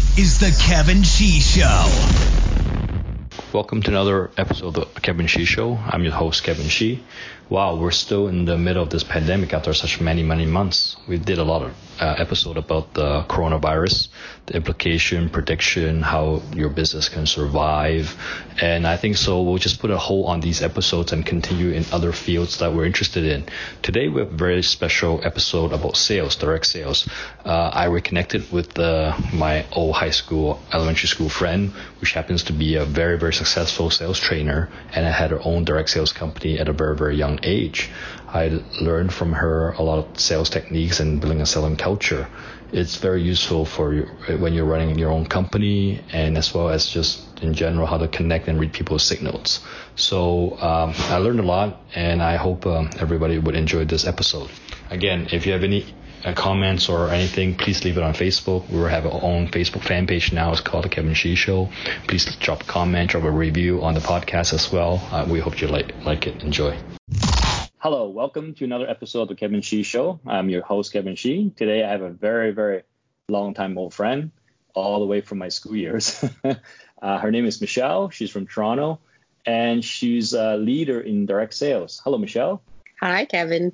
is The Kevin Shee Show. Welcome to another episode of The Kevin Shee Show. I'm your host, Kevin Shee. Wow, we're still in the middle of this pandemic after such many months. We did a lot of episode about the coronavirus, the implication, prediction, how your business can survive. And I think so we'll just put a hold on these episodes and continue in other fields that we're interested in. Today we have a very special episode about sales, direct sales. I reconnected with my old elementary school friend, which happens to be a very successful sales trainer and had her own direct sales company at a very young age. I learned from her a lot of sales techniques and building a selling culture. It's very useful for you when you're running your own company, and as well as just in general how to connect and read people's signals. So I learned a lot, and I hope everybody would enjoy this episode. Again, if you have any comments or anything, please leave it on Facebook. We have our own Facebook fan page now. It's called The Kevin Shee Show. Please drop a comment, drop a review on the podcast as well. We hope you like it. Enjoy. Hello, welcome to another episode of The Kevin Shee Show. I'm your host, Kevin Shee. Today I have a very long time old friend, all the way from my school years. Her name is Michelle. She's from Toronto, and she's a leader in direct sales. Hello, Michelle. Hi, Kevin.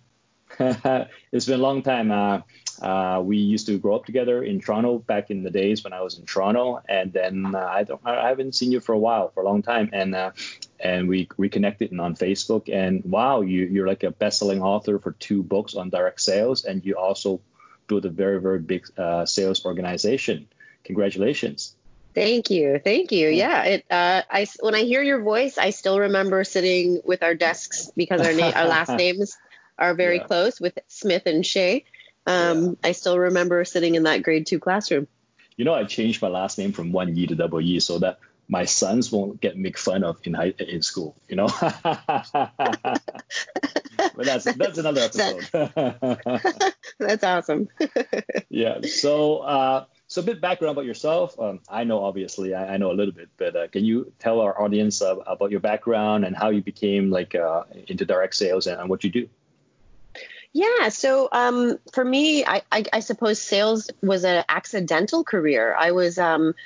It's been a long time. We used to grow up together in Toronto back in the days when I was in Toronto, and then I haven't seen you for a long time, and we reconnected on Facebook. And wow, you're like a best-selling author for 2 books on direct sales, and you also built a very big sales organization. Congratulations. Thank you. Yeah, when I hear your voice, I still remember sitting with our desks because our last names are very close with Smith and Shea. I still remember sitting in that grade 2 classroom. You know, I changed my last name from 1 E to double E so that my sons won't get made fun of in school, you know. But that's another episode. That's awesome. Yeah. So a bit background about yourself. I know, obviously, I know a little bit, but can you tell our audience about your background and how you became into direct sales and what you do? Yeah. So for me, I suppose sales was an accidental career. I was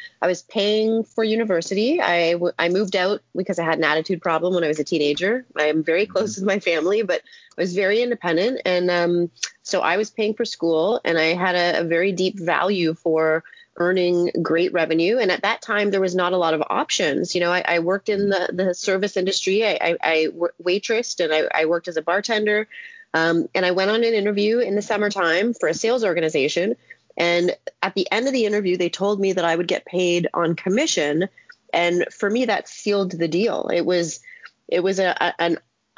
paying for university. I moved out because I had an attitude problem when I was a teenager. I am very close with my family, but I was very independent. And so I was paying for school, and I had a very deep value for earning great revenue. And at that time, there was not a lot of options. You know, I worked in the service industry. I waitressed, and I worked as a bartender. And I went on an interview in the summertime for a sales organization. And at the end of the interview, they told me that I would get paid on commission. And for me, that sealed the deal. It was an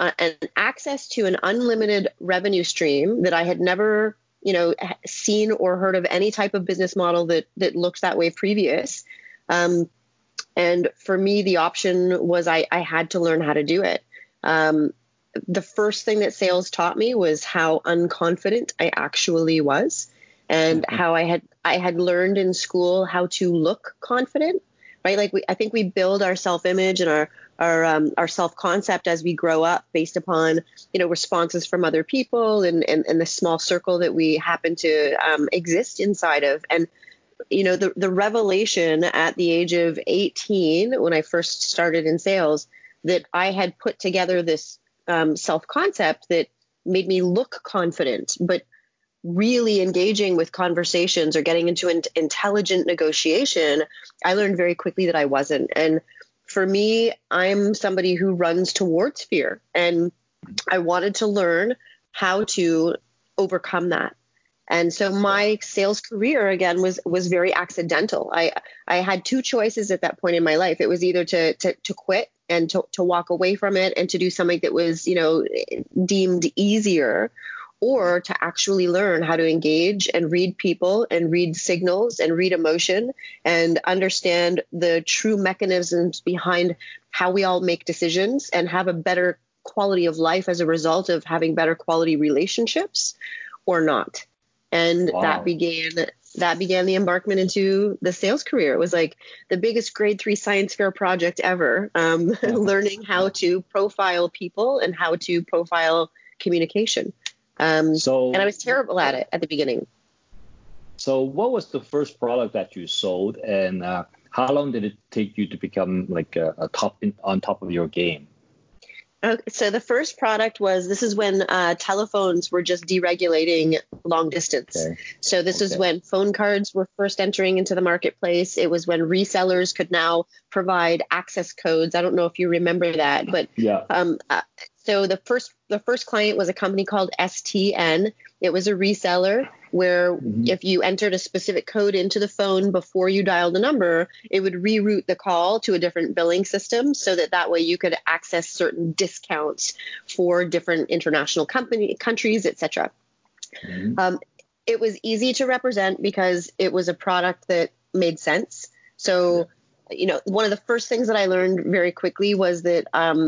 access to an unlimited revenue stream that I had never, seen or heard of any type of business model that looked that way previous. And for me, the option was I had to learn how to do it. The first thing that sales taught me was how unconfident I actually was, and how I had learned in school how to look confident, right? I think we build our self-image and our self-concept as we grow up based upon, responses from other people and the small circle that we happen to exist inside of. And, the revelation at the age of 18, when I first started in sales, that I had put together this self-concept that made me look confident, but really engaging with conversations or getting into an intelligent negotiation, I learned very quickly that I wasn't. And for me, I'm somebody who runs towards fear, and I wanted to learn how to overcome that. And so my sales career, again, was very accidental. I had 2 choices at that point in my life. It was either to quit and to walk away from it and to do something that was, deemed easier, or to actually learn how to engage and read people and read signals and read emotion and understand the true mechanisms behind how we all make decisions and have a better quality of life as a result of having better quality relationships or not. And Wow. that began the embarkment into the sales career. It was like the biggest grade 3 science fair project ever, learning how to profile people and how to profile communication. And I was terrible at it at the beginning. So what was the first product that you sold, and how long did it take you to become like a on top of your game? Okay, so the first product was, this is when telephones were just deregulating long distance. Okay. So this is when phone cards were first entering into the marketplace. It was when resellers could now provide access codes. I don't know if you remember that, but yeah. So the first client was a company called STN. It was a reseller where if you entered a specific code into the phone before you dialed the number, it would reroute the call to a different billing system so that way you could access certain discounts for different international countries, etc. It was easy to represent because it was a product that made sense. So one of the first things that I learned very quickly was that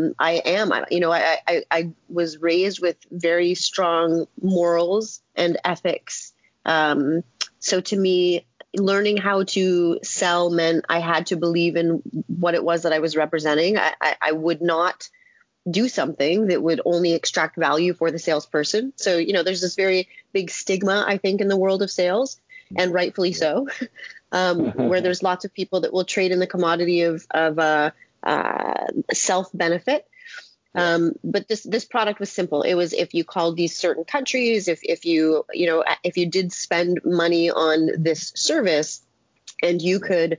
I was raised with very strong morals and ethics. So to me, learning how to sell meant I had to believe in what it was that I was representing. I would not do something that would only extract value for the salesperson. So, there's this very big stigma, I think, in the world of sales, and rightfully so. Where there's lots of people that will trade in the commodity of self-benefit. But this product was simple. It was, if you called these certain countries, if you did spend money on this service, and you could,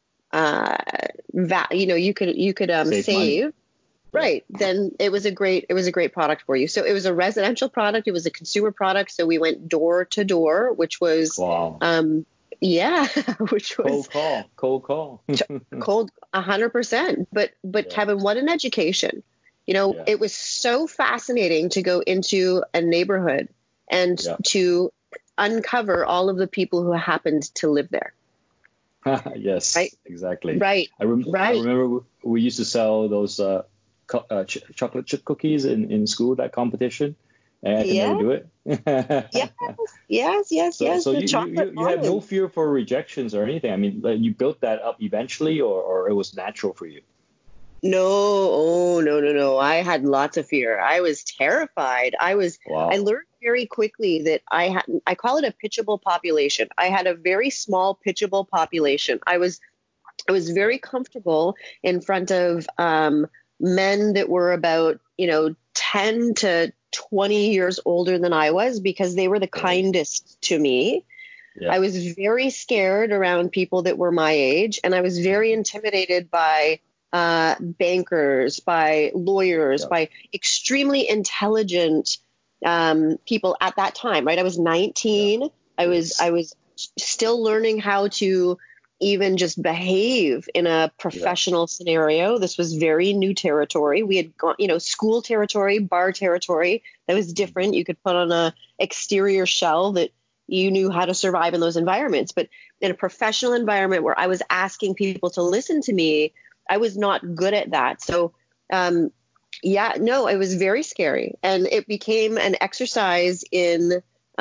save. Right. Then it was a great product for you. So it was a residential product. It was a consumer product. So we went door to door, which was, which was cold call, cold 100%. But Kevin, what an education! It was so fascinating to go into a neighborhood and to uncover all of the people who happened to live there. Yes, right? Exactly. Right. I remember we used to sell those chocolate chip cookies in school, that competition. And I can never do it. Yes. So The you have no fear for rejections or anything. I mean, you built that up eventually, or it was natural for you? No. I had lots of fear. I was terrified. I learned very quickly that I call it a pitchable population. I had a very small pitchable population. I was very comfortable in front of men that were about 10 to 20 years older than I was, because they were the kindest to me. Yeah. I was very scared around people that were my age, and I was very intimidated by bankers, by lawyers, by extremely intelligent people at that time, right? I was 19. Yeah. I was still learning how to even just behave in a professional scenario. This was very new territory. We had gone, school territory, bar territory. That was different. You could put on a exterior shell that you knew how to survive in those environments. But in a professional environment where I was asking people to listen to me, I was not good at that. So, it was very scary. And it became an exercise in,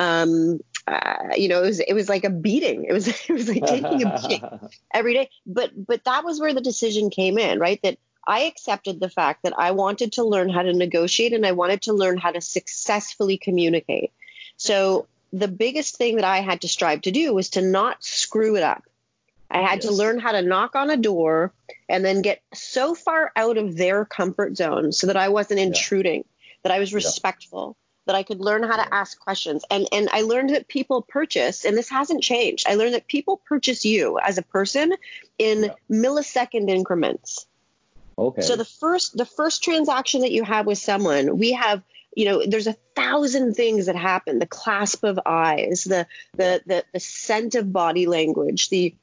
it was like a beating. It was like taking a beating every day. But that was where the decision came in, right? That I accepted the fact that I wanted to learn how to negotiate, and I wanted to learn how to successfully communicate. So the biggest thing that I had to strive to do was to not screw it up. I had to learn how to knock on a door and then get so far out of their comfort zone so that I wasn't intruding, that I was respectful, that I could learn how to ask questions. And I learned that people purchase, and this hasn't changed. I learned that people purchase you as a person in millisecond increments. Okay. So the first transaction that you have with someone, we have, there's 1,000 things that happen: the clasp of eyes, the scent of body language, the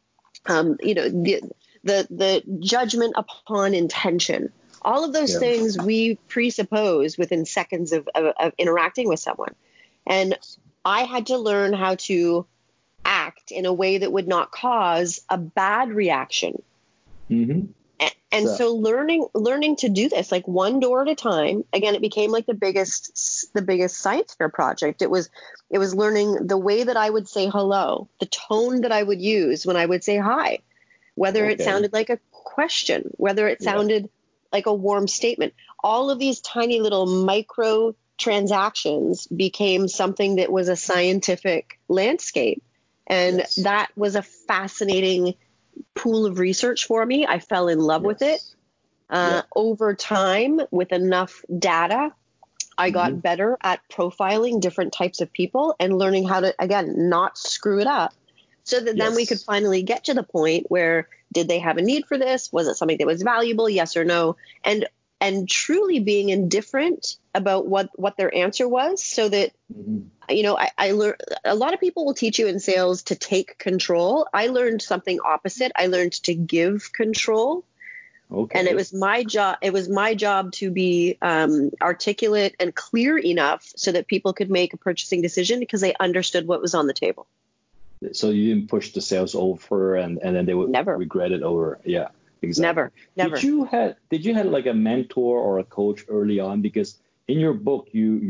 judgment upon intention. All of those things we presuppose within seconds of interacting with someone. And I had to learn how to act in a way that would not cause a bad reaction. Mm-hmm. And so learning to do this, like one door at a time. Again, it became like the biggest science fair project. It was learning the way that I would say hello, the tone that I would use when I would say hi, whether it sounded like a question, whether it sounded like a warm statement. All of these tiny little micro transactions became something that was a scientific landscape. And Yes. that was a fascinating pool of research for me. I fell in love with it. Over time, with enough data, I got better at profiling different types of people and learning how to, again, not screw it up. So that then we could finally get to the point where, did they have a need for this? Was it something that was valuable? Yes or no? And truly being indifferent about what their answer was, so that, you know, I learned, a lot of people will teach you in sales to take control. I learned something opposite. I learned to give control. Okay. And it was my job. It was my job to be articulate and clear enough so that people could make a purchasing decision because they understood what was on the table. So you didn't push the sales over and then they would regret it over. Yeah, exactly. Never. Did you have like a mentor or a coach early on? Because in your book,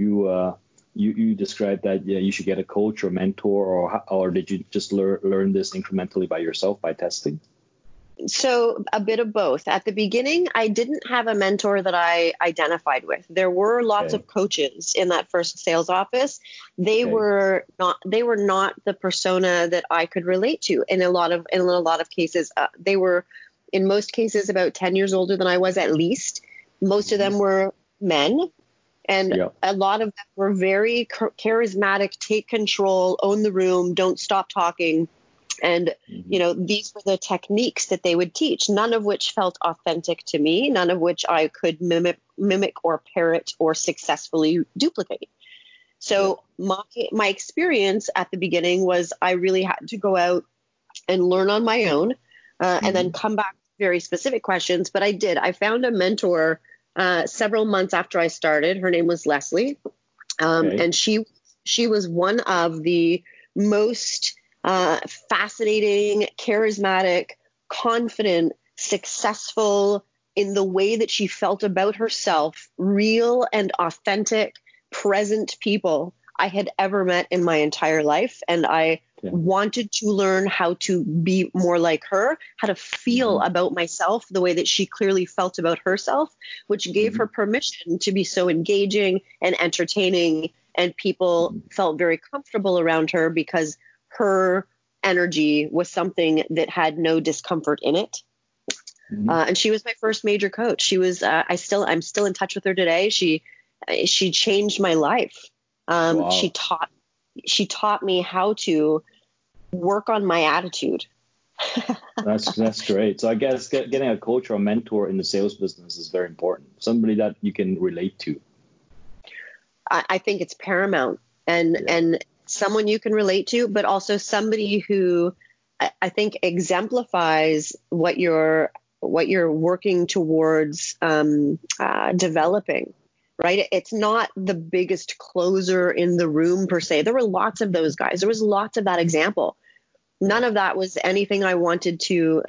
you described that you should get a coach or mentor, or did you just learn this incrementally by yourself by testing? So a bit of both. At the beginning, I didn't have a mentor that I identified with. There were lots of coaches in that first sales office. They were not the persona that I could relate to. In a lot of cases, they were, in most cases, about 10 years older than I was, at least. Most of them were men. And a lot of them were very charismatic, take control, own the room, don't stop talking. And, you know, these were the techniques that they would teach, none of which felt authentic to me, none of which I could mimic or parrot or successfully duplicate. So my experience at the beginning was I really had to go out and learn on my own and then come back with very specific questions. But I did. I found a mentor several months after I started. Her name was Leslie. And she was one of the most fascinating, charismatic, confident, successful in the way that she felt about herself, real and authentic, present people I had ever met in my entire life. And I wanted to learn how to be more like her, how to feel about myself the way that she clearly felt about herself, which gave her permission to be so engaging and entertaining. And people felt very comfortable around her because her energy was something that had no discomfort in it. And she was my first major coach. She was, I'm still in touch with her today. She changed my life. She taught me how to work on my attitude. That's great. So I guess getting a coach or a mentor in the sales business is very important. Somebody that you can relate to. I think it's paramount, and someone you can relate to, but also somebody who I think exemplifies what you're working towards developing, right? It's not the biggest closer in the room per se. There were lots of those guys. There was lots of that example. None of that was anything I wanted to,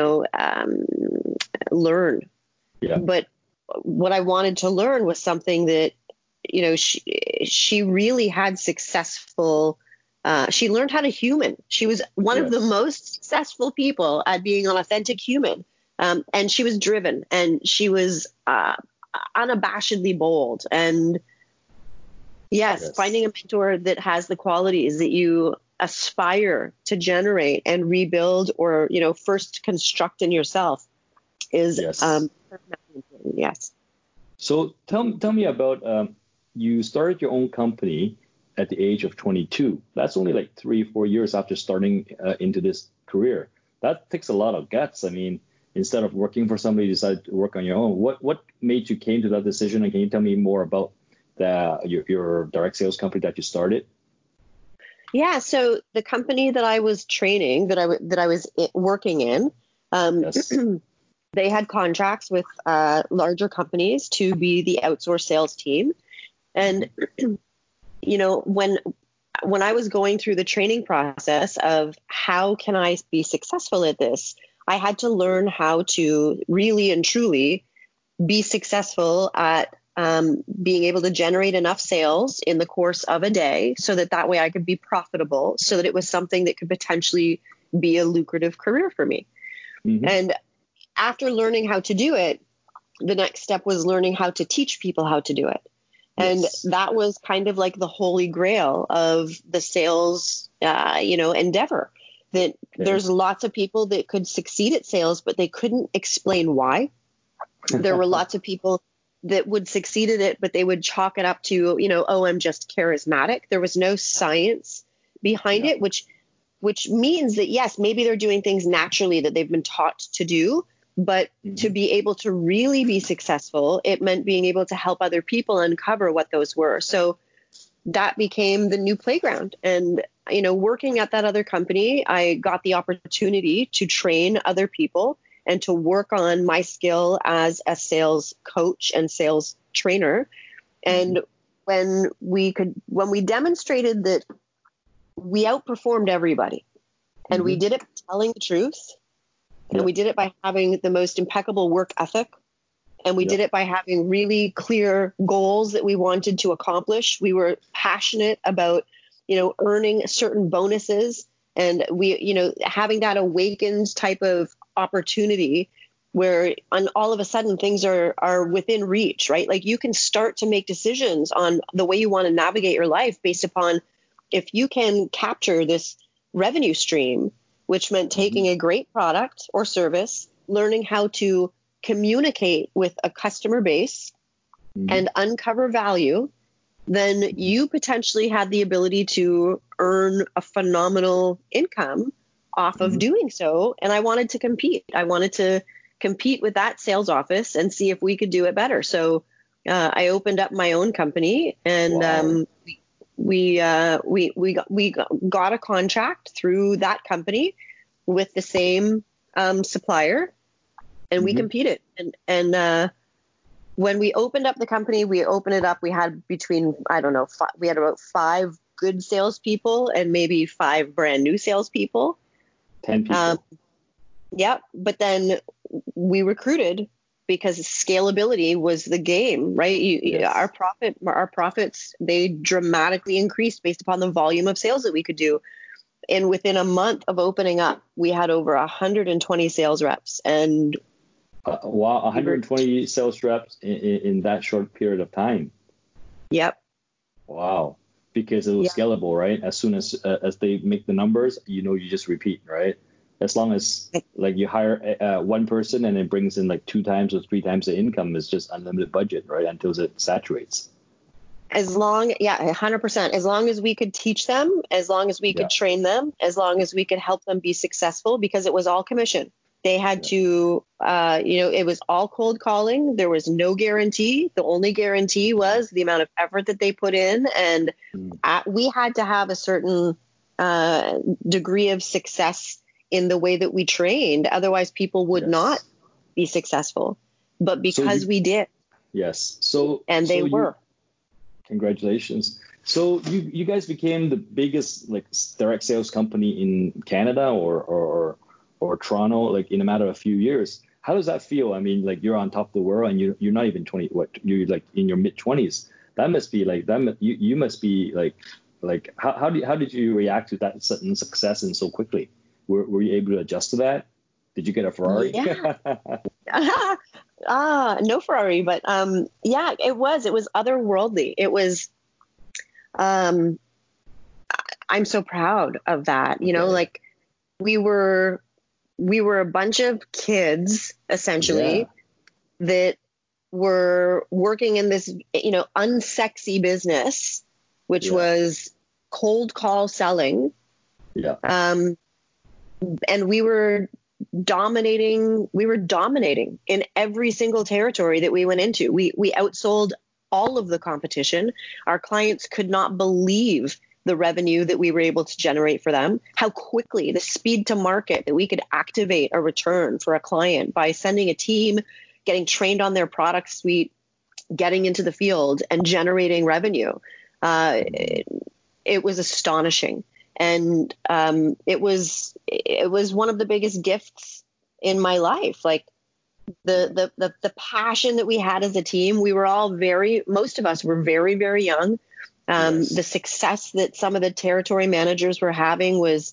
learn. Yeah. But what I wanted to learn was something that, you know, she really had successful. She learned how to human. She was one of the most successful people at being an authentic human. And she was driven, and she was unabashedly bold. And finding a mentor that has the qualities that you aspire to generate and rebuild, or, you know, first construct in yourself is yes. So tell me about you started your own company at the age of 22. That's only like 3-4 years after starting into this career. That takes a lot of guts. I mean, instead of working for somebody, you decided to work on your own. What made you came to that decision? And can you tell me more about your direct sales company that you started? Yeah, so the company that I was training, that I was working in, they had contracts with larger companies to be the outsourced sales team. And, you know, when I was going through the training process of how can I be successful at this, I had to learn how to really and truly be successful at being able to generate enough sales in the course of a day so that way I could be profitable, so that it was something that could potentially be a lucrative career for me. And after learning how to do it, the next step was learning how to teach people how to do it. And Yes. that was kind of like the holy grail of the sales, endeavor. That there's lots of people that could succeed at sales, but they couldn't explain why. There were lots of people that would succeed at it, but they would chalk it up to, oh, I'm just charismatic. There was no science behind it, which means that, yes, maybe they're doing things naturally that they've been taught to do, but to be able to really be successful, it meant being able to help other people uncover what those were. So that became the new playground. And, working at that other company, I got the opportunity to train other people and to work on my skill as a sales coach and sales trainer. And when we demonstrated that we outperformed everybody, and we did it by telling the truth, and we did it by having the most impeccable work ethic, and we did it by having really clear goals that we wanted to accomplish. We were passionate about, earning certain bonuses, and we, having that awakened type of opportunity where all of a sudden things are within reach, right? Like you can start to make decisions on the way you want to navigate your life based upon if you can capture this revenue stream, which meant taking a great product or service, learning how to communicate with a customer base and uncover value, then you potentially had the ability to earn a phenomenal income off of doing so. And I wanted to compete. I wanted to compete with that sales office and see if we could do it better. So I opened up my own company, and we got a contract through that company with the same supplier, and we competed. And when we opened up the company, we had between, we had about 5 good salespeople and maybe 5 brand new salespeople. 10 people. But then we recruited because scalability was the game, right? Our profits, they dramatically increased based upon the volume of sales that we could do. And within a month of opening up, we had over 120 sales reps. And 120 sales reps in that short period of time. Yep. Wow. Because it was scalable, right? As soon as they make the numbers, you just repeat, right? As long as like you hire one person and it brings in like 2 times or 3 times the income, is just unlimited budget, right? Until it saturates. 100%. As long as we could teach them, as long as we could train them, as long as we could help them be successful, because it was all commission. They had to, it was all cold calling. There was no guarantee. The only guarantee was the amount of effort that they put in. And we had to have a certain degree of success in the way that we trained. Otherwise, people would not be successful. But because we did. Yes. They were. Congratulations. So you guys became the biggest like direct sales company in Canada or Toronto, like in a matter of a few years. How does that feel? I mean, like you're on top of the world and you're not even 20. You're like in your mid 20s. That must be like that. You must be like how did you react to that sudden success and so quickly? Were you able to adjust to that? Did you get a Ferrari? Yeah. No Ferrari, but it was otherworldly. It was, I'm so proud of that. Like we were a bunch of kids essentially that were working in this, unsexy business, which was cold call selling. Yeah. And we were dominating in every single territory that we went into. We outsold all of the competition. Our clients could not believe the revenue that we were able to generate for them, how quickly, the speed to market that we could activate a return for a client by sending a team, getting trained on their product suite, getting into the field and generating revenue. It was astonishing. And it was one of the biggest gifts in my life. Like the passion that we had as a team, we were all most of us were very, very young. The success that some of the territory managers were having was,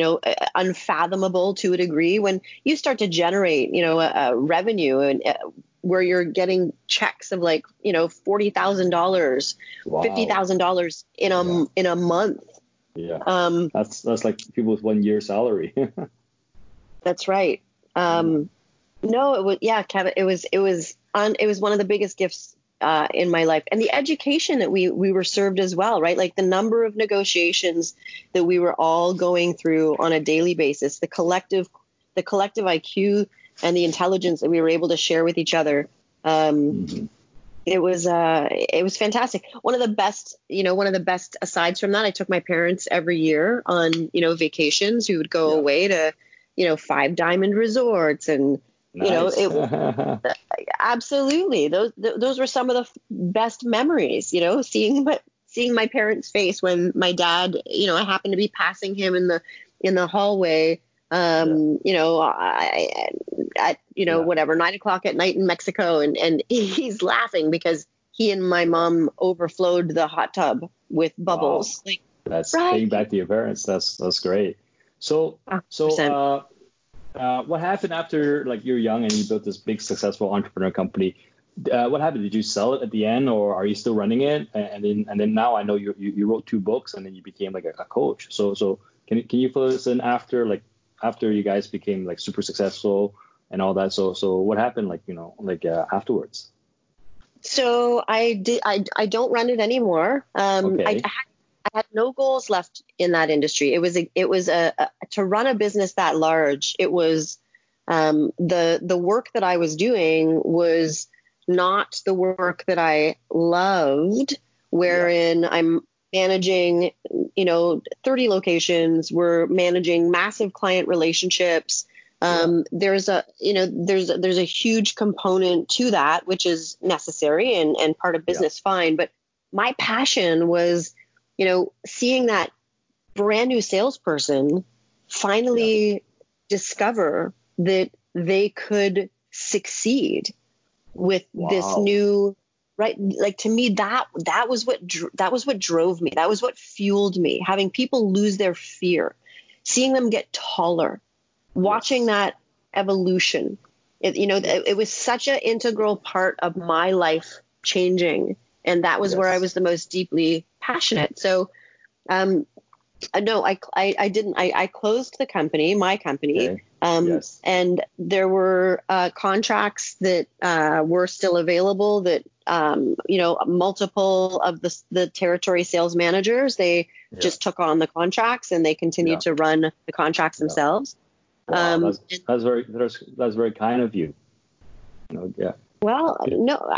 unfathomable to a degree. When you start to generate, a revenue and where you're getting checks of like, $40,000, Wow. $50,000 in a month. Yeah. That's like people's 1 year salary. That's right. No, it was, Kevin, it was one of the biggest gifts in my life, and the education that we were served as well, right? Like the number of negotiations that we were all going through on a daily basis, the collective IQ and the intelligence that we were able to share with each other. It was fantastic. One of the best asides from that, I took my parents every year on, vacations. We would go away to, 5 Diamond resorts and, Nice. Absolutely. Those were some of the best memories, seeing my parents' face when my dad, I happened to be passing him in the hallway, whatever, 9:00 at night in Mexico. And he's laughing because he and my mom overflowed the hot tub with bubbles. Wow. That's paying back to your parents. That's great. So, 100%. What happened after like you're young and you built this big successful entrepreneur company? What happened? Did you sell it at the end, or are you still running it? And then now I know you wrote 2 books and then you became like a coach. So can you fill us in after you guys became like super successful and all that? So what happened afterwards? So I don't run it anymore. Okay. I had no goals left in that industry. It was to run a business that large. It was the work that I was doing was not the work that I loved, wherein I'm managing, 30 locations. We're managing massive client relationships. There's a huge component to that, which is necessary and part of business, fine. But my passion was, seeing that brand new salesperson finally discover that they could succeed with this new, right? Like to me, that was what drove me. That was what fueled me. Having people lose their fear, seeing them get taller, watching that evolution. It was such an integral part of my life changing. And that was where I was the most deeply passionate. So, no, I didn't. I closed the company, my company, and there were contracts that were still available. That multiple of the territory sales managers, they just took on the contracts and they continued to run the contracts themselves. Wow, that's very kind of you. Well, no,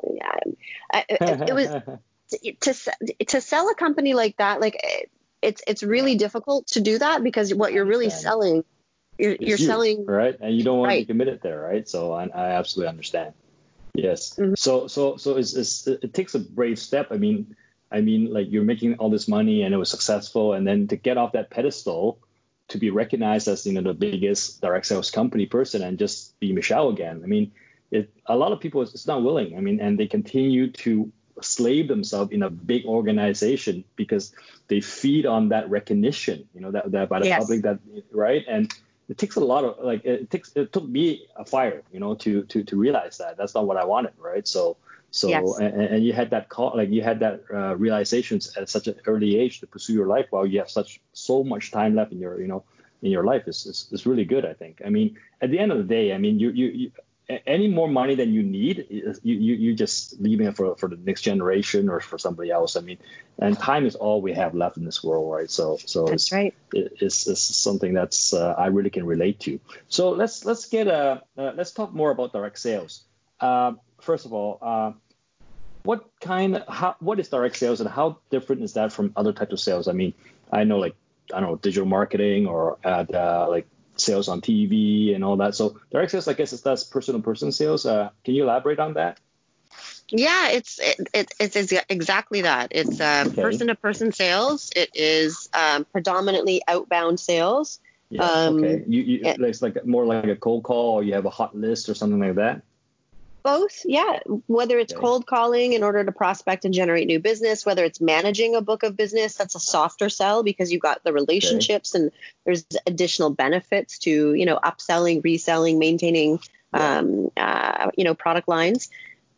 it was to sell a company like that. Like it's really difficult to do that because what you're really selling, you're selling, right, and you don't want to be committed there, right? So I absolutely understand. Yes. Mm-hmm. So it takes a brave step. I mean, like you're making all this money and it was successful, and then to get off that pedestal, to be recognized as the biggest direct sales company person and just be Michelle again. I mean. A lot of people it's not willing. I mean, and they continue to slave themselves in a big organization because they feed on that recognition, that by the public, that right. And it takes a lot of it took me a fire, to realize that that's not what I wanted, right? So and you had that call, like you had that realizations at such an early age to pursue your life while you have so much time left in your in your life is really good, I think. I mean, at the end of the day, I mean, you any more money than you need, you just leaving it for the next generation or for somebody else. I mean, and time is all we have left in this world, right? So that's right. It's something that's I really can relate to. So let's talk more about direct sales. First of all, what is direct sales and how different is that from other types of sales? I mean, I know digital marketing or sales on TV and all that. So direct sales, I guess, that's person-to-person sales. Can you elaborate on that? Yeah, it's exactly that. It's person-to-person sales. It is predominantly outbound sales. Yeah. Okay. It's like more like a cold call, or you have a hot list or something like that. Both, yeah. Whether it's cold calling in order to prospect and generate new business, whether it's managing a book of business, that's a softer sell because you've got the relationships and there's additional benefits to, upselling, reselling, maintaining product lines.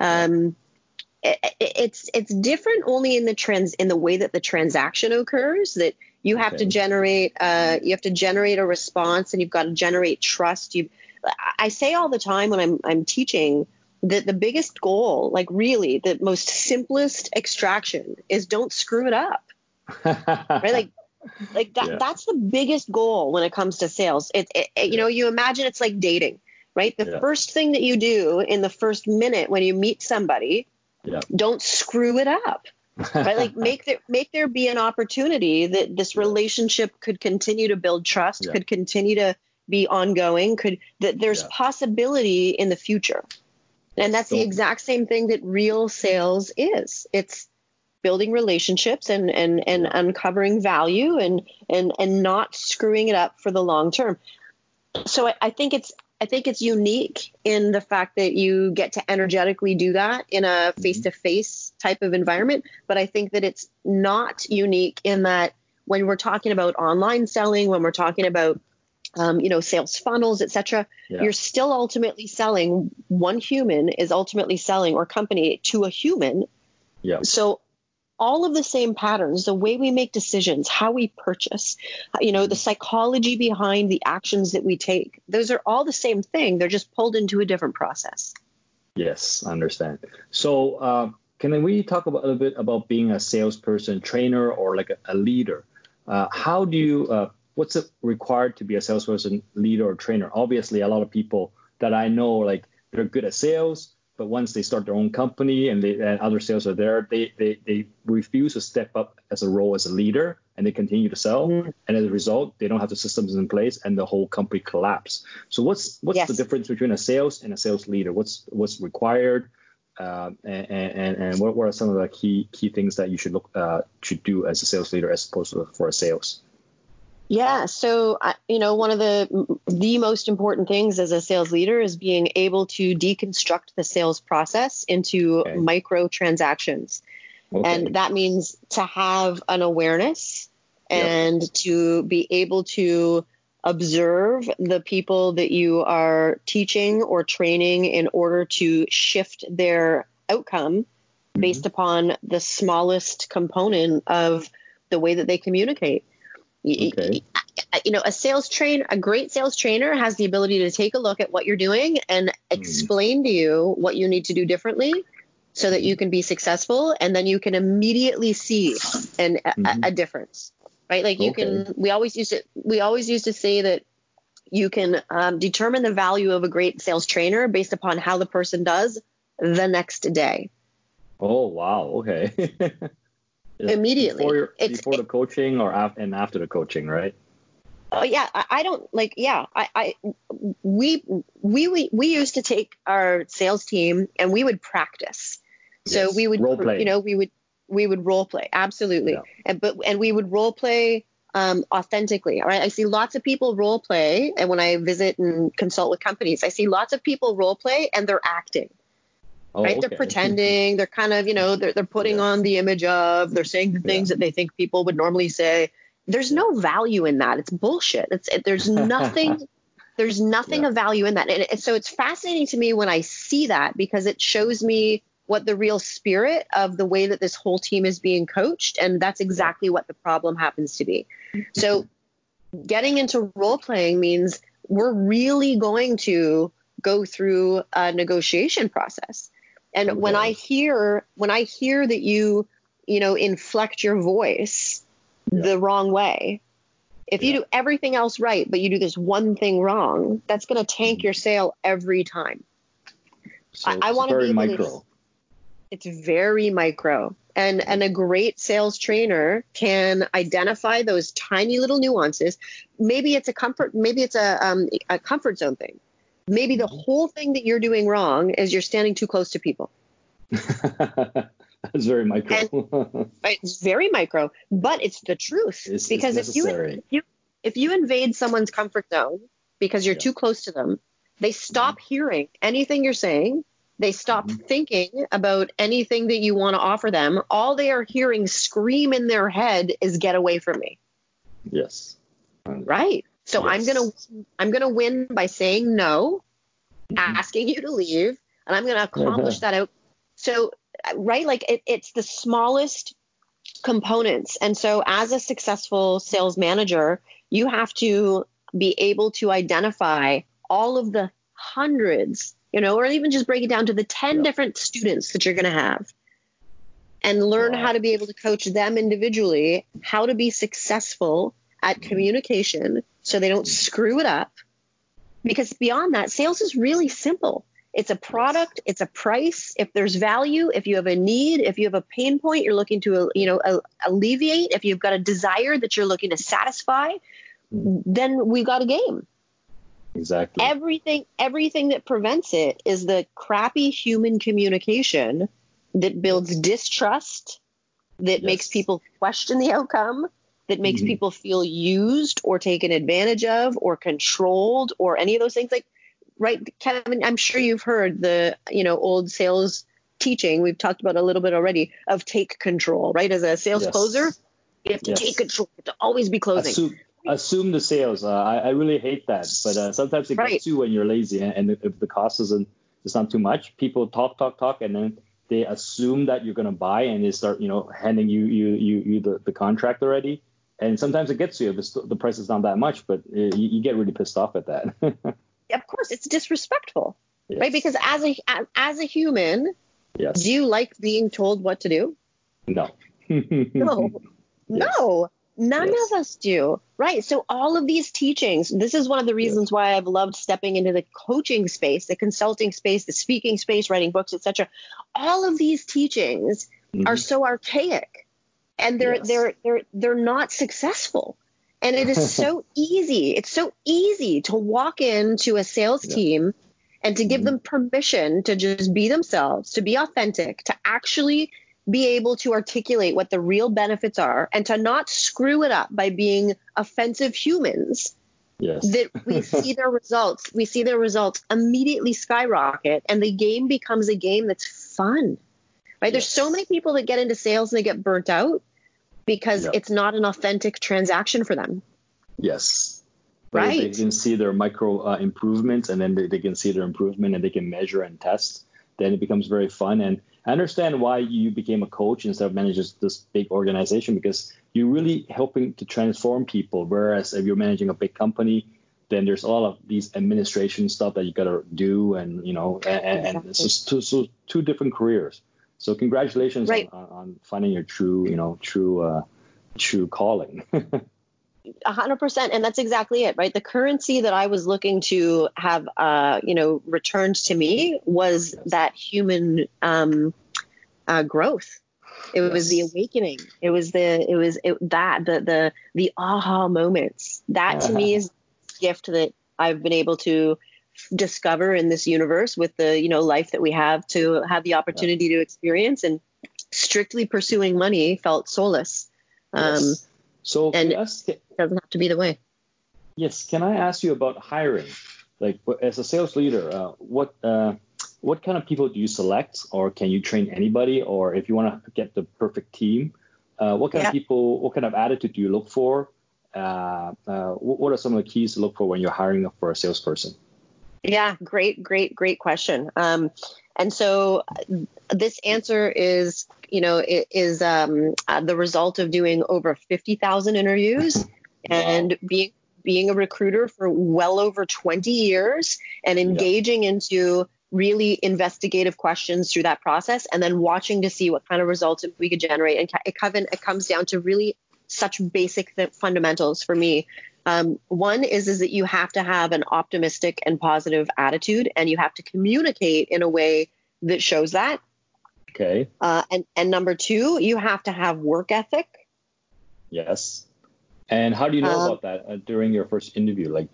It's different only in the way that the transaction occurs, that you have to generate a response, and you've got to generate trust. I say all the time when I'm teaching that the biggest goal, like really the most simplest extraction, is don't screw it up. Right? Like that, that's the biggest goal when it comes to sales. You imagine it's like dating, right? The first thing that you do in the first minute when you meet somebody, don't screw it up, right? Like make there be an opportunity that this relationship could continue to build trust, could continue to be ongoing, that there's possibility in the future. And that's the exact same thing that real sales is. It's building relationships and uncovering value and not screwing it up for the long term. So I think it's unique in the fact that you get to energetically do that in a face-to-face type of environment. But I think that it's not unique in that when we're talking about online selling, when we're talking about sales funnels, etc., you're still ultimately selling. One human is ultimately selling, or company, to a human. So all of the same patterns, the way we make decisions, how we purchase, the psychology behind the actions that we take, those are all the same thing. They're just pulled into a different process. Yes, I understand. So can we talk a little bit about being a salesperson, trainer, or like a leader? How do you what's it required to be a salesperson, leader, or trainer? Obviously, a lot of people that I know, like, they're good at sales, but once they start their own company and other sales are there, they refuse to step up as a role as a leader, and they continue to sell. And as a result, they don't have the systems in place, and the whole company collapse. So what's the difference between a sales and a sales leader? What's required? And what are some of the key things that you should do as a sales leader as opposed to for a sales? Yeah. So, one of the most important things as a sales leader is being able to deconstruct the sales process into micro transactions. And that means to have an awareness and to be able to observe the people that you are teaching or training in order to shift their outcome based upon the smallest component of the way that they communicate. A great sales trainer has the ability to take a look at what you're doing and explain to you what you need to do differently so that you can be successful, and then you can immediately see a difference, right? Like we always used to say that you can determine the value of a great sales trainer based upon how the person does the next day. Oh, wow. Okay. Immediately before the coaching or after the coaching, right? Oh yeah, we used to take our sales team and we would practice. So we would role play. We would role play, absolutely. And we would role play authentically. All right, I see lots of people role play, and when I visit and consult with companies, I see lots of people role play and they're acting. Right, they're pretending. They're kind of, they're putting on the image of. They're saying the things that they think people would normally say. There's no value in that. It's bullshit. There's nothing. There's nothing of value in that. And so it's fascinating to me when I see that, because it shows me what the real spirit of the way that this whole team is being coached, and that's exactly what the problem happens to be. So getting into role playing means we're really going to go through a negotiation process. And when I hear that you inflect your voice the wrong way, if you do everything else right, but you do this one thing wrong, that's going to tank your sale every time. So I want to be micro. It's very micro, and a great sales trainer can identify those tiny little nuances. Maybe it's a comfort zone thing. Maybe the whole thing that you're doing wrong is you're standing too close to people. That's very micro. It's very micro, but it's the truth. Because if you invade someone's comfort zone because you're too close to them, they stop hearing anything you're saying. They stop thinking about anything that you want to offer them. All they are hearing scream in their head is "Get away from me." Yes. Right. So I'm gonna win by saying no, asking you to leave, and I'm going to accomplish that out. So, right, like it's the smallest components. And so as a successful sales manager, you have to be able to identify all of the hundreds, or even just break it down to the 10 different students that you're going to have, and learn how to be able to coach them individually, how to be successful at communication so they don't screw it up. Because beyond that, sales is really simple. It's a product, it's a price. If there's value, if you have a need, if you have a pain point you're looking to, alleviate, if you've got a desire that you're looking to satisfy, then we got a game. Exactly. Everything that prevents it is the crappy human communication that builds distrust, that makes people question the outcome, that makes people feel used or taken advantage of or controlled or any of those things. Like, right, Kevin, I'm sure you've heard the, old sales teaching. We've talked about a little bit already of take control, right? As a sales closer, you have to take control. You have to always be closing. Assume the sales. I really hate that, but sometimes it gets you when you're lazy, and if the cost it's not too much, people talk, and then they assume that you're going to buy, and they start, handing you the contract already. And sometimes it gets you if the price is not that much, but you get really pissed off at that. Of course, it's disrespectful, right? Because as a human, do you like being told what to do? No. No, none of us do, right? So all of these teachings, this is one of the reasons why I've loved stepping into the coaching space, the consulting space, the speaking space, writing books, etc. All of these teachings are so archaic. And they're not successful. And it is so easy. It's so easy to walk into a sales team and to give them permission to just be themselves, to be authentic, to actually be able to articulate what the real benefits are, and to not screw it up by being offensive humans. That we see their results. We see their results immediately skyrocket, and the game becomes a game that's fun. Right? There's so many people that get into sales and they get burnt out because it's not an authentic transaction for them. Yes. Right. They can see their micro improvements, and then they can see their improvement, and they can measure and test. Then it becomes very fun. And I understand why you became a coach instead of managing this big organization, because you're really helping to transform people. Whereas if you're managing a big company, then there's a lot of these administration stuff that you got to do. And, and it's just two different careers. So congratulations on finding your true calling. 100%. And that's exactly it, right? The currency that I was looking to have, returned to me was that human growth. It was the awakening. It was the aha moments. That to me is a gift that I've been able to discover in this universe with the, life that we have to have the opportunity to experience. And strictly pursuing money felt soulless. So and it doesn't have to be the way. Yes. Can I ask you about hiring? Like, as a sales leader, what kind of people do you select, or can you train anybody? Or if you want to get the perfect team, what kind of people, what kind of attitude do you look for? What are some of the keys to look for when you're hiring for a salesperson? Yeah, great question. And so this answer is, the result of doing over 50,000 interviews and being a recruiter for well over 20 years and engaging into really investigative questions through that process, and then watching to see what kind of results we could generate. And it comes down to really such basic fundamentals for me. One is that you have to have an optimistic and positive attitude, and you have to communicate in a way that shows that. Okay. And number two, you have to have work ethic. Yes. And how do you know about that during your first interview? Like,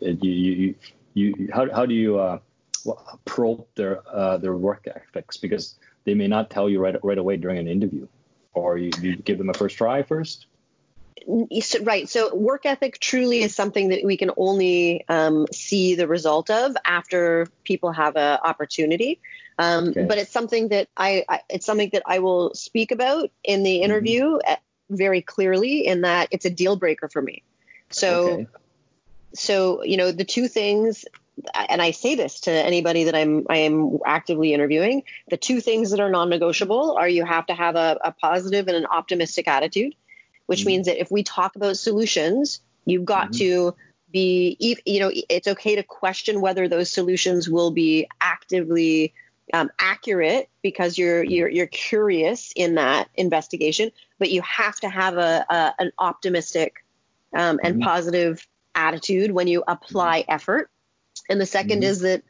how do you probe their work ethics? Because they may not tell you right away during an interview, or you give them a first try first. Right. So work ethic truly is something that we can only see the result of after people have an opportunity. But it's something that I will speak about in the interview very clearly, in that it's a deal breaker for me. So the two things and I say this to anybody that I am actively interviewing, the two things that are non-negotiable are you have to have a positive and an optimistic attitude, which means that if we talk about solutions, you've got to be, it's okay to question whether those solutions will be actively accurate because you're curious in that investigation, but you have to have an optimistic and positive attitude when you apply effort. And the second is that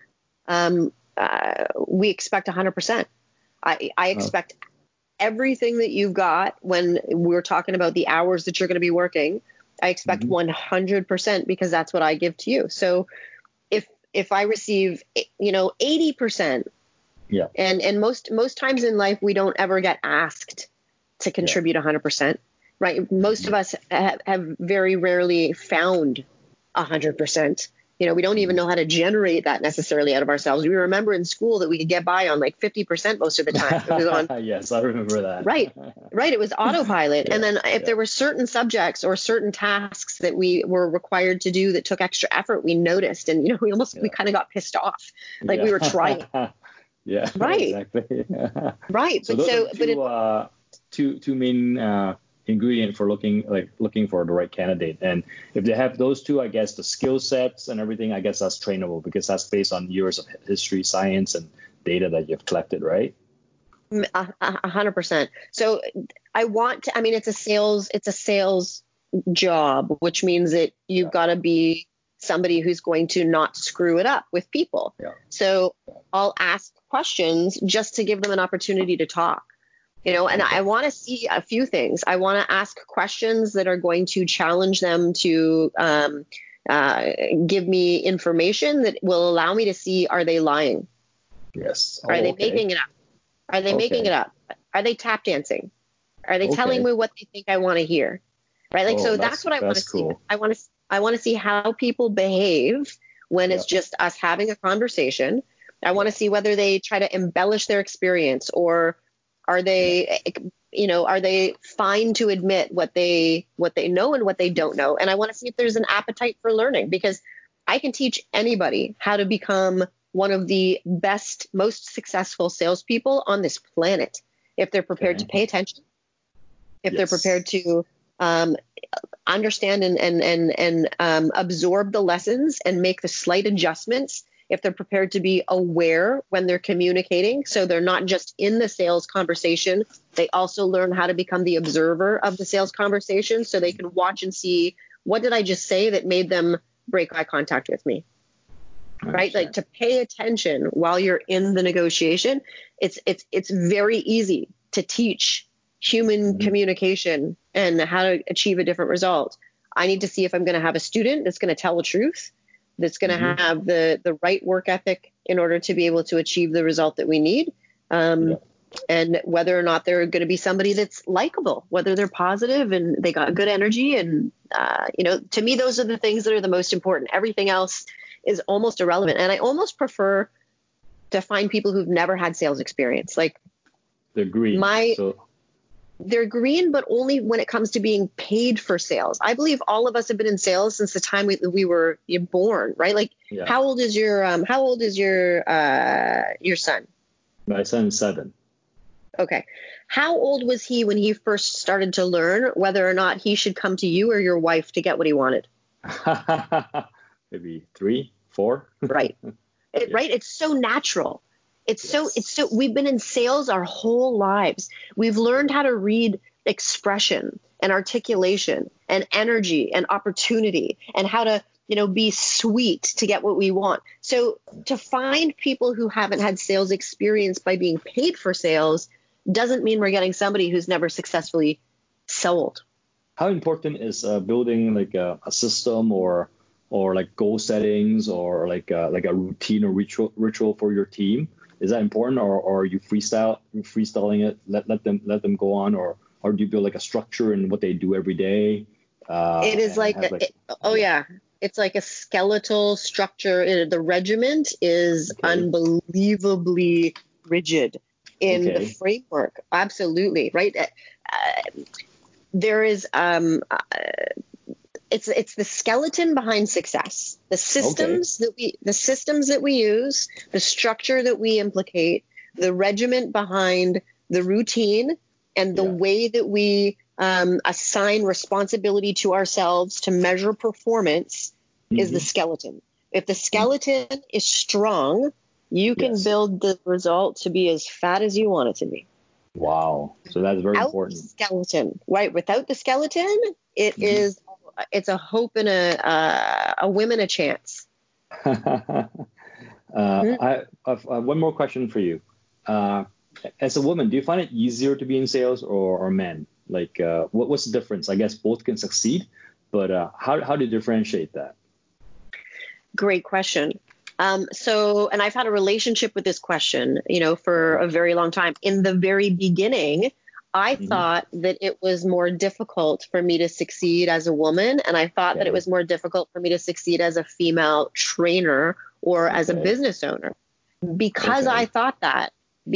we expect 100%. I expect everything that you've got when we're talking about the hours that you're going to be working. I expect 100% because that's what I give to you. So if I receive, 80%, and most times in life, we don't ever get asked to contribute 100%, right? Most of us have very rarely found 100%. We don't even know how to generate that necessarily out of ourselves. We remember in school that we could get by on like 50% most of the time. It was on, yes, I remember that. Right. It was autopilot. And then if there were certain subjects or certain tasks that we were required to do that took extra effort, we noticed, and we kind of got pissed off, like we were trying. Yeah. Right. Exactly. Right. So those are two main ingredient for looking for the right candidate. And if they have those two, I guess the skill sets and everything, I guess that's trainable because that's based on years of history, science, and data that you've collected, right? 100%. So it's a sales job, which means that you've got to be somebody who's going to not screw it up with people. Yeah. So I'll ask questions just to give them an opportunity to talk. And I want to see a few things. I want to ask questions that are going to challenge them to give me information that will allow me to see, are they lying? Yes. Are they making it up? Are they making it up? Are they tap dancing? Are they telling me what they think I want to hear? Right? That's what I want to see. I want to see how people behave when it's just us having a conversation. I want to see whether they try to embellish their experience, or are they fine to admit what they know and what they don't know? And I want to see if there's an appetite for learning, because I can teach anybody how to become one of the best, most successful salespeople on this planet if they're prepared to pay attention, if they're prepared to understand and absorb the lessons and make the slight adjustments, if they're prepared to be aware when they're communicating, so they're not just in the sales conversation, they also learn how to become the observer of the sales conversation, so they can watch and see, what did I just say that made them break eye contact with me? Right? Like, to pay attention while you're in the negotiation. It's very easy to teach human communication and how to achieve a different result. I need to see if I'm going to have a student that's going to tell the truth, that's going to have the right work ethic in order to be able to achieve the result that we need. And whether or not they're going to be somebody that's likable, whether they're positive and they got good energy. And, to me, those are the things that are the most important. Everything else is almost irrelevant. And I almost prefer to find people who've never had sales experience. Like, they're green. They're green, but only when it comes to being paid for sales. I believe all of us have been in sales since the time we were born, right? Like, how old is your son? My son's 7. Okay. How old was he when he first started to learn whether or not he should come to you or your wife to get what he wanted? Maybe 3, 4. Right. Right. It's so natural. It's so we've been in sales our whole lives. We've learned how to read expression and articulation and energy and opportunity and how to, be sweet to get what we want. So to find people who haven't had sales experience by being paid for sales doesn't mean we're getting somebody who's never successfully sold. How important is building like a system or like goal settings or like a routine or ritual for your team? Is that important, or are you freestyling it? Let them go on, or do you build like a structure in what they do every day? It is it's like a skeletal structure. The regiment is unbelievably rigid in the framework. Absolutely right. There is it's the skeleton behind success. The systems that we use, the structure that we implicate, the regiment behind the routine, and the way that we assign responsibility to ourselves to measure performance is the skeleton. If the skeleton is strong, you can build the result to be as fat as you want it to be. Wow. So that's very important. The skeleton, right? Without the skeleton, it's a hope and a whim and a chance. I have one more question for you. As a woman, do you find it easier to be in sales or men? Like, what's the difference? I guess both can succeed, but how do you differentiate that? Great question. And I've had a relationship with this question, for a very long time. In the very beginning, I thought that it was more difficult for me to succeed as a woman. And I thought that it was more difficult for me to succeed as a female trainer or as a business owner because I thought that.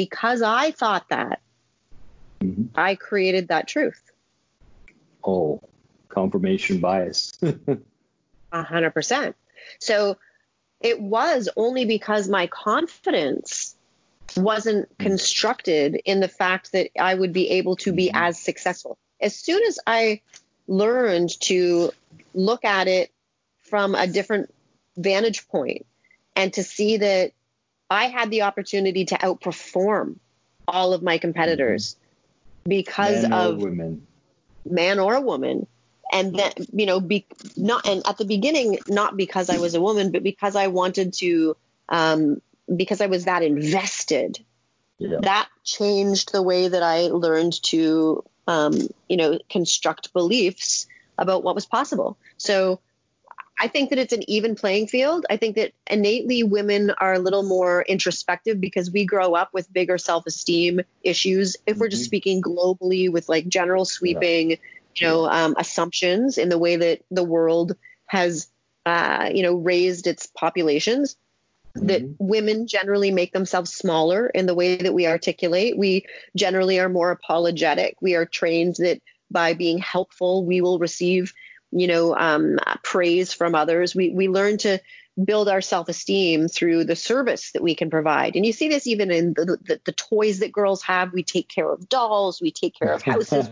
I created that truth. Oh, confirmation bias. 100%. So it was only because my confidence wasn't constructed in the fact that I would be able to be as successful. As soon as I learned to look at it from a different vantage point and to see that I had the opportunity to outperform all of my competitors because of man or woman. And then, and at the beginning, not because I was a woman, but because I wanted to, because I was that invested. That changed the way that I learned to, construct beliefs about what was possible. So I think that it's an even playing field. I think that innately women are a little more introspective because we grow up with bigger self-esteem issues. If we're just speaking globally with like general sweeping, assumptions in the way that the world has, raised its populations, that women generally make themselves smaller in the way that we articulate. We generally are more apologetic. We are trained that by being helpful, we will receive, praise from others. We learn to build our self-esteem through the service that we can provide. And you see this even in the toys that girls have. We take care of dolls. We take care of houses.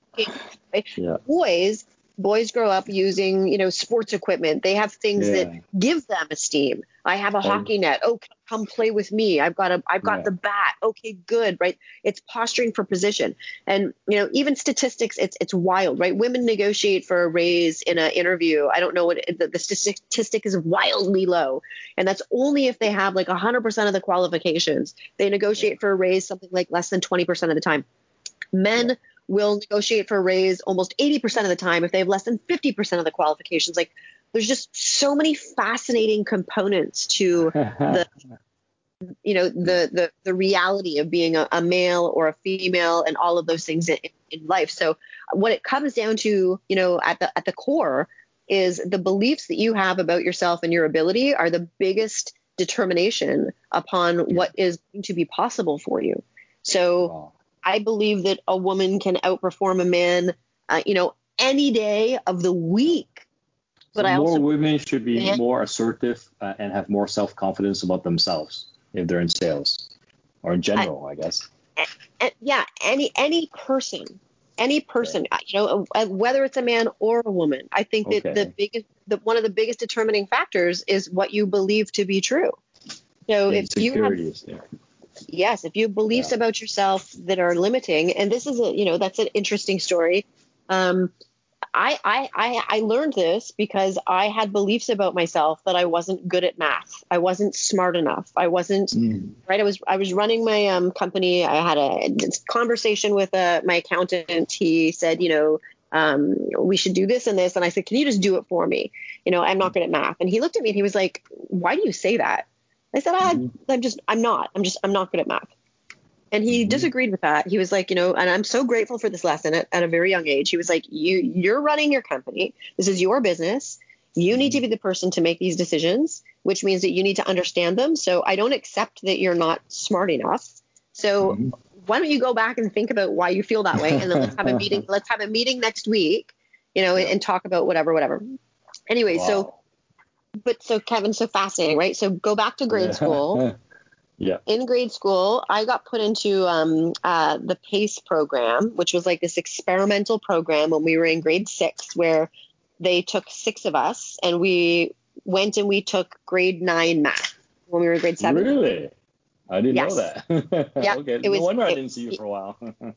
Boys grow up using, sports equipment. They have things that give them esteem. I have a hockey net. Oh, come play with me. I've got the bat. Okay, good. Right. It's posturing for position. And, even statistics, it's wild, right? Women negotiate for a raise in an interview. I don't know what the statistic is, wildly low. And that's only if they have like 100% of the qualifications. They negotiate for a raise something like less than 20% of the time. Men will negotiate for a raise almost 80% of the time if they have less than 50% of the qualifications. Like, there's just so many fascinating components to the reality of being a male or a female and all of those things in life. So what it comes down to, at the core is the beliefs that you have about yourself and your ability are the biggest determination upon what is going to be possible for you. So I believe that a woman can outperform a man, any day of the week. But more women should be more assertive and have more self-confidence about themselves if they're in sales or in general, I guess. Any person, whether it's a man or a woman. I think that one of the biggest determining factors is what you believe to be true. So if you have if you have beliefs about yourself that are limiting, and this is that's an interesting story. I learned this because I had beliefs about myself that I wasn't good at math. I wasn't smart enough. I wasn't right. I was running my company. I had a conversation with my accountant. He said, we should do this and this. And I said, can you just do it for me? I'm not good at math. And he looked at me and he was like, why do you say that? I said, I'm not good at math. And he disagreed with that. He was like, and I'm so grateful for this lesson at a very young age. He was like, you're running your company. This is your business. You need to be the person to make these decisions, which means that you need to understand them. So I don't accept that you're not smart enough. So why don't you go back and think about why you feel that way? And then let's have a meeting. Let's have a meeting next week and talk about whatever. Anyway, Wow. so Kevin, so fascinating, right? So go back to grade school. Yeah. In grade school, I got put into the PACE program, which was like this experimental program when we were in grade 6, where they took 6 of us and we went and we took grade 9 math when we were in grade 7. Really? I didn't know Yes. that. Yeah, Okay. it was- No wonder I didn't see you for a while.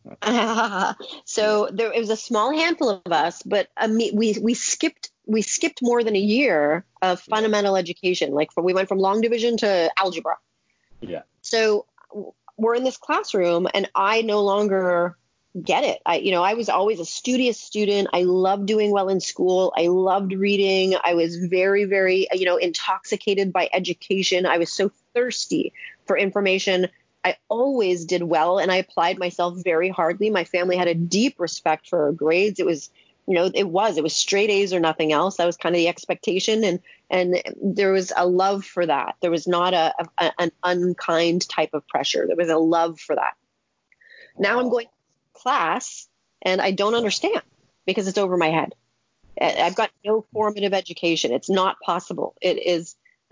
So it was a small handful of us, but we skipped more than a year of fundamental education. Like we went from long division to algebra. Yeah. So we're in this classroom and I no longer get it. I was always a studious student. I loved doing well in school. I loved reading. I was very, very, intoxicated by education. I was so thirsty for information. I always did well and I applied myself very hardly. My family had a deep respect for grades. It was, it was straight A's or nothing else. That was kind of the expectation. And there was a love for that. There was not an unkind type of pressure. There was a love for that. Now I'm going to class and I don't understand because it's over my head. I've got no formative education. It's not possible. It is,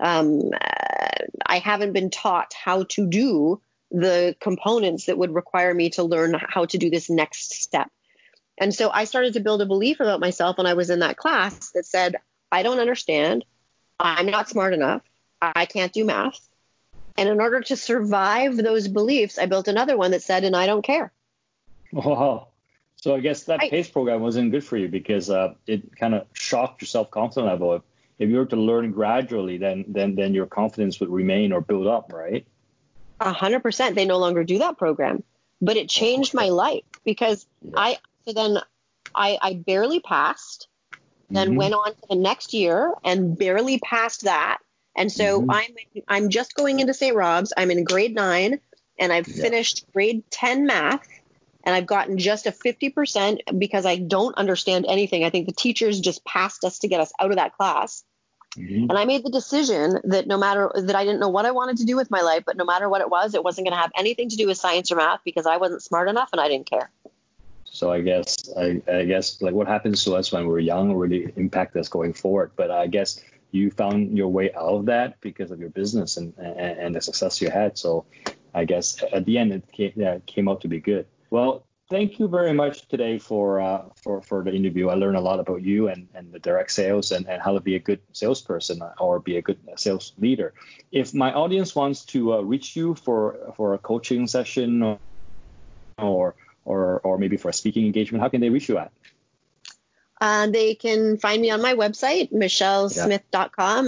I haven't been taught how to do the components that would require me to learn how to do this next step. And so I started to build a belief about myself when I was in that class that said, I don't understand. I'm not smart enough. I can't do math. And in order to survive those beliefs, I built another one that said, and I don't care. Wow. So I guess that PACE program wasn't good for you because it kind of shocked your self-confidence level. If you were to learn gradually, then your confidence would remain or build up, right? 100%. They no longer do that program, but it changed my life because I barely passed, then went on to the next year and barely passed that. And so I'm just going into St. Rob's. I'm in grade 9 and I've finished grade 10 math and I've gotten just a 50% because I don't understand anything. I think the teachers just passed us to get us out of that class. And I made the decision that no matter that I didn't know what I wanted to do with my life, but no matter what it wasn't going to have anything to do with science or math because I wasn't smart enough and I didn't care. So I guess like what happens to us when we're young really impact us going forward. But I guess you found your way out of that because of your business and the success you had. So I guess at the end it came out to be good. Well, thank you very much today for the interview. I learned a lot about you and the direct sales and how to be a good salesperson or be a good sales leader. If my audience wants to reach you for a coaching session or maybe for a speaking engagement, how can they reach you at? They can find me on my website, michellesmith.com,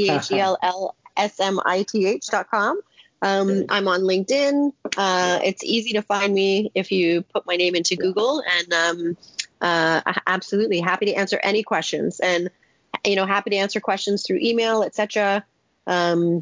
MICHELLSMITH.com. I'm on LinkedIn. It's easy to find me if you put my name into Google, and absolutely happy to answer any questions, and happy to answer questions through email, etc. I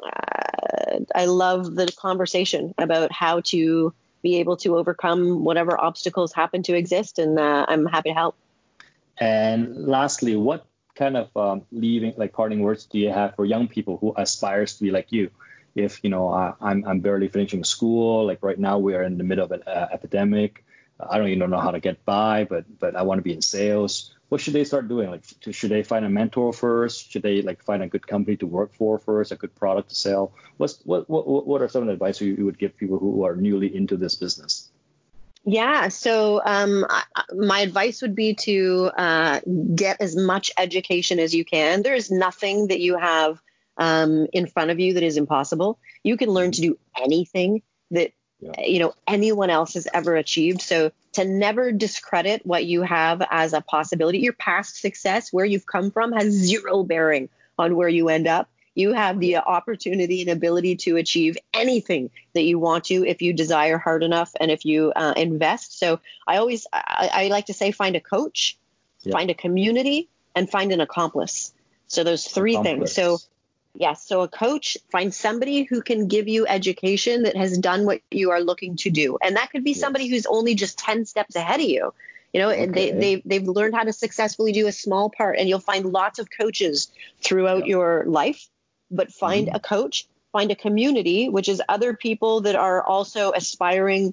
love the conversation about how to be able to overcome whatever obstacles happen to exist, and I'm happy to help. And lastly, what kind of parting words do you have for young people who aspires to be like you? If I'm barely finishing school, like right now we are in the middle of an epidemic. I don't even know how to get by, but I want to be in sales. What should they start doing? Like, should they find a mentor first? Should they find a good company to work for first, a good product to sell? What are some of the advice you would give people who are newly into this business? Yeah. So my advice would be to get as much education as you can. There is nothing that you have in front of you that is impossible. You can learn to do anything that anyone else has ever achieved. So to never discredit what you have as a possibility. Your past success, where you've come from, has zero bearing on where you end up. You have the opportunity and ability to achieve anything that you want to if you desire hard enough and if you invest. So I like to say, find a coach, find a community, and find an accomplice. So those three things. So yes, so a coach, find somebody who can give you education that has done what you are looking to do. And that could be somebody who's only just 10 steps ahead of you. They've learned how to successfully do a small part, and you'll find lots of coaches throughout your life. But find a coach, find a community, which is other people that are also aspiring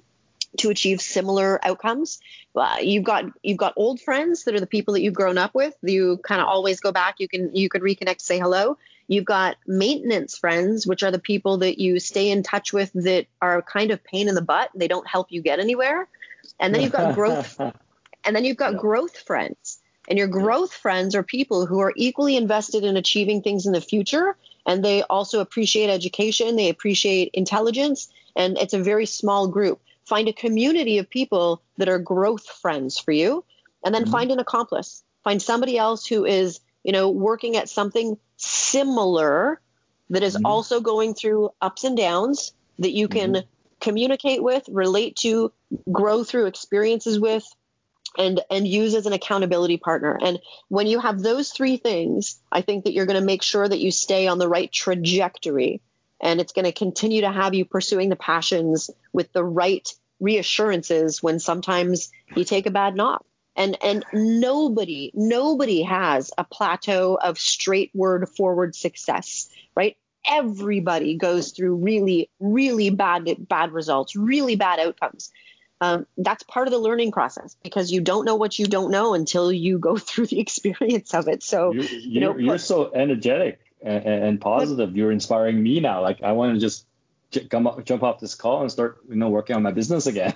to achieve similar outcomes. You've got old friends that are the people that you've grown up with. You kind of always go back. You could reconnect, say hello. You've got maintenance friends, which are the people that you stay in touch with that are kind of pain in the butt. They don't help you get anywhere. And then you've got growth. And then you've got growth friends. And your growth friends are people who are equally invested in achieving things in the future. And they also appreciate education. They appreciate intelligence. And it's a very small group. Find a community of people that are growth friends for you. And then find an accomplice. Find somebody else who is, working at something similar that is also going through ups and downs that you can communicate with, relate to, grow through experiences with, and use as an accountability partner. And when you have those three things, I think that you're going to make sure that you stay on the right trajectory, and it's going to continue to have you pursuing the passions with the right reassurances when sometimes you take a bad knock. And nobody has a plateau of straightward forward success, right? Everybody goes through really, really bad results, really bad outcomes. That's part of the learning process, because you don't know what you don't know until you go through the experience of it. So you're so energetic and positive. You're inspiring me now. Like, I want to just jump off this call and start, working on my business again.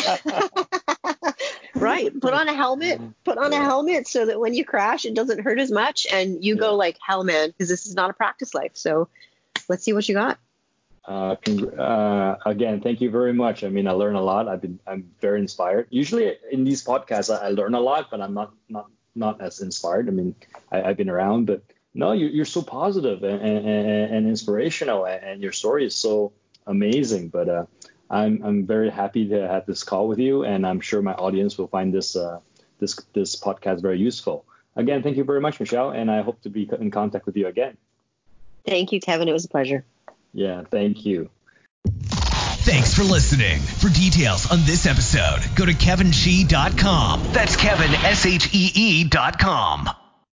Right. Put on a helmet so that when you crash, it doesn't hurt as much. And you go like, hell, man, because this is not a practice life. So let's see what you got. Again, thank you very much. I mean, I learn a lot. I'm very inspired. Usually in these podcasts, I learn a lot, but I'm not as inspired. I mean, I've been around, but no, you're so positive and inspirational, and your story is so amazing. But I'm very happy to have this call with you, and I'm sure my audience will find this podcast very useful. Again, thank you very much, Michelle, and I hope to be in contact with you again. Thank you, Kevin. It was a pleasure. Yeah, thank you. Thanks for listening. For details on this episode, go to kevinshee.com. That's Kevin, SHEE.com.